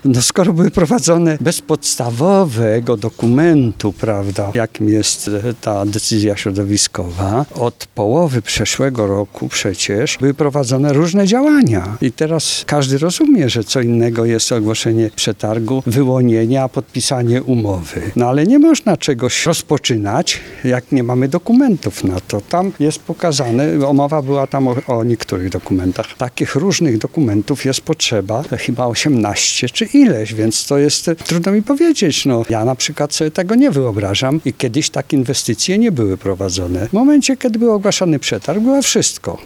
No skoro były prowadzone bez podstawowego dokumentu, prawda, jakim jest ta decyzja środowiskowa, od połowy przeszłego roku przecież były prowadzone różne działania. I teraz każdy rozumie, że co innego jest ogłoszenie przetargu, wyłonienie, a podpisanie umowy. No ale nie można czegoś rozpoczynać, jak nie mamy dokumentów na to. Tam jest pokazane, mowa była tam o niektórych dokumentach. Takich różnych dokumentów jest potrzeba, chyba 18 czy ileś, więc to jest, trudno mi powiedzieć. No, ja na przykład sobie tego nie wyobrażam i kiedyś takie inwestycje nie były prowadzone. W momencie, kiedy był ogłaszany przetarg, było wszystko.